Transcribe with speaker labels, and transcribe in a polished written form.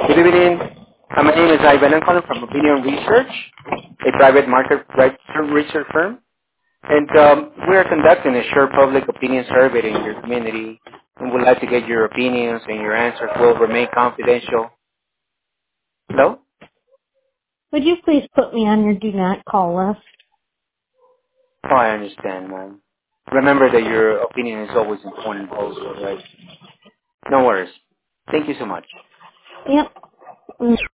Speaker 1: Good evening. My name is Ivan. I'm calling from Opinion Research, a private market research firm. And we are conducting a short public opinion survey in your community and would like to get your opinions, and your answers will remain confidential. Hello?
Speaker 2: Would you please put me on your do not call list?
Speaker 1: Oh, I understand, ma'am. Remember that your opinion is always important also, right? No worries. Thank you so much.
Speaker 2: Yep.